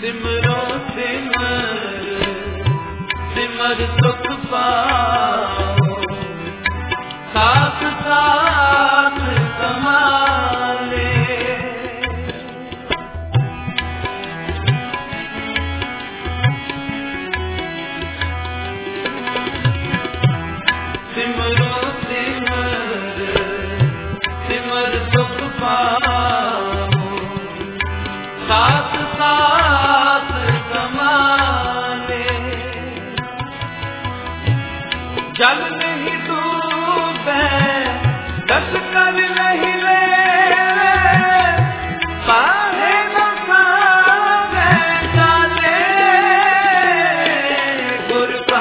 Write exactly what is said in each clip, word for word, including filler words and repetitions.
सिमरो सिमर सिमर सुख पाओ साथ साथ संभाले। सिमरो सिमर सिमर सुख पाओ साथ साथ संभाले। जल नहीं डूबे दस कर नहीं ले पाहे न पावे डाले गुर का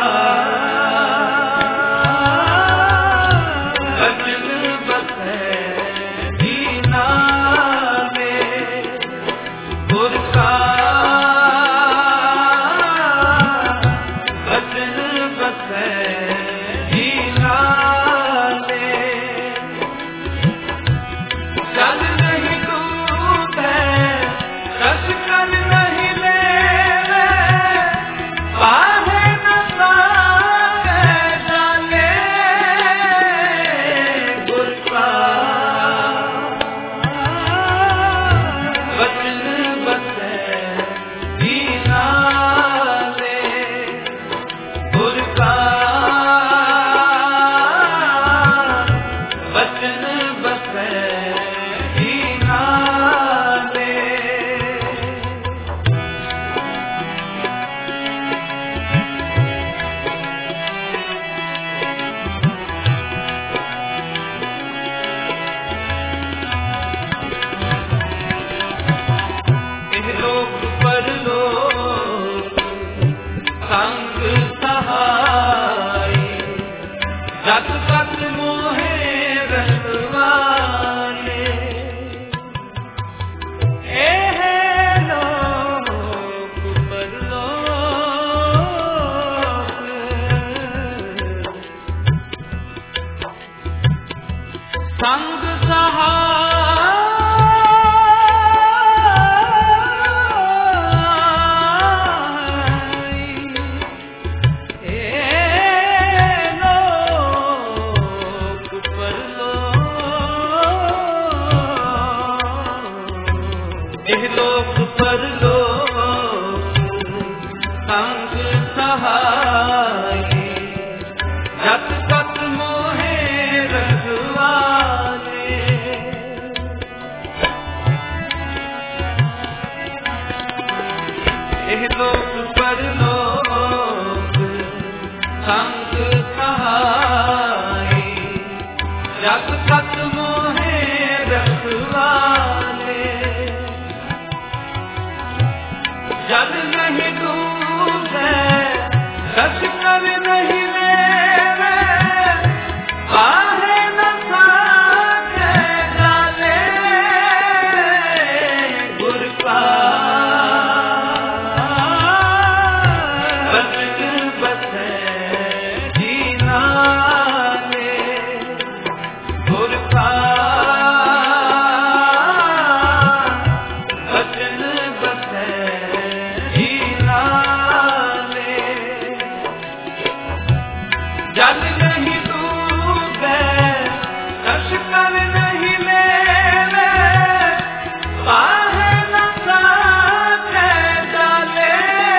बचन बसे दीना में गुर का बचन बसे दीना में। जल नहीं डूबे रस कर नहीं ले पाहे न पावे डाले गुर का बचन बसे दीना में गुर का बचन बसे दीना में। इह लोक परलोक संग सहाय जग तक मोहे रखवाले। एह लोक परलोक संग इह लोक परलोक संग सहाय जग तक मोहे रखवाले। इह लोक परलोक संग सहाय जग तक मोहे रखवाले। जल नहीं डूबे रस कर नहीं ले पाहे न पावे डाले गुर का बचन बसे दीना में गुर का बचन बसे दीना में। जल नहीं डूबे रस कर नहीं ले पाहे न पावे डाले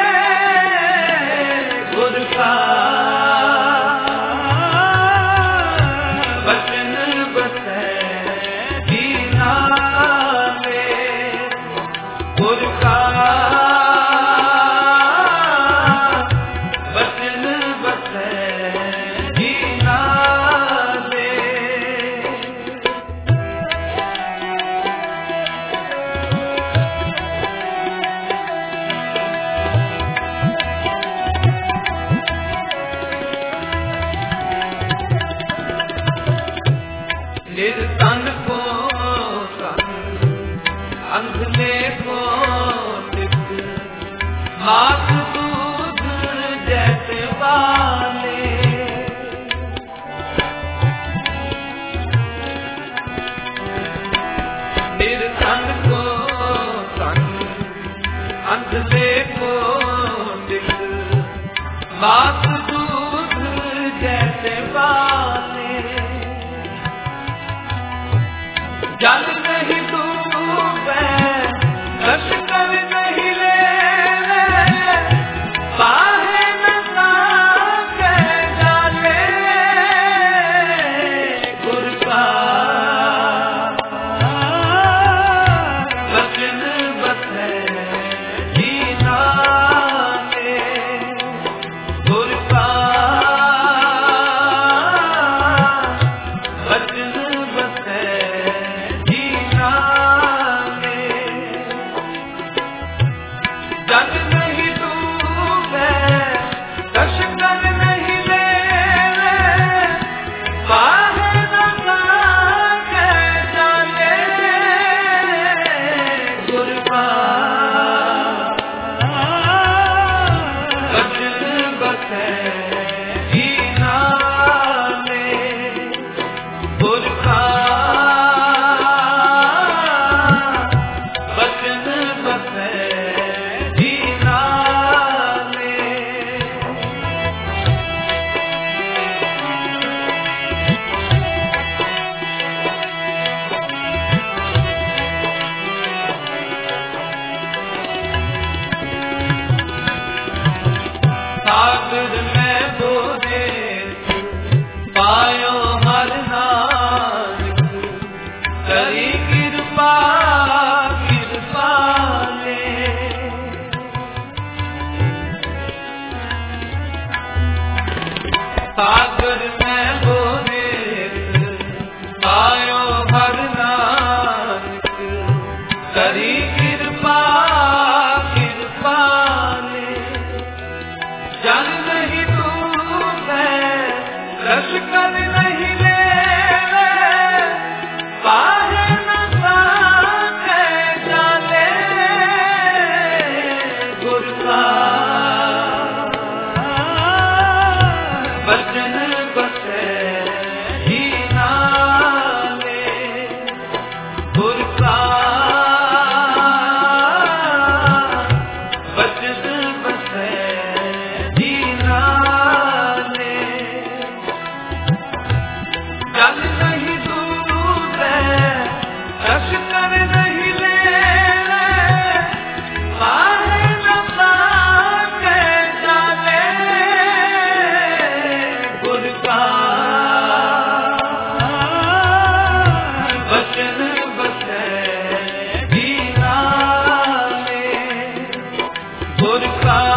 गुर का बचन बसे दीना में गुर का बचन बसे दीना में। निर्धन को तन अंधले को तिक मात दूध जैसे वाले। निर्धन को तन अंधले ले को दिल मात दूध जैसे बाले जल नहीं डूबे लश्कर नहीं ले बाहे न साके डाले गुर का वचन बसे जीना ले गुर का वचन बसे जीना ले जग नहीं डूबे लश्कर नहीं ले बाहे न साके डाले गुर का वचन बसे जीना ले गुर का वचन बसे जीना ले सागर में बोले पायो हर नानक करी कृपा कृपा ले सागर में बोले पायो हर नानक करी कृपा कृपा ले जल नहीं डूबे लश्कर नहीं ले बाहे न साके डाले गुर का वचन बसे जीना ले गुर का वचन बसे जीना ले जल नहीं डूबे लश्कर नहीं ले बाहे न साके डाले गुर का वचन बसे जीना ले गुर का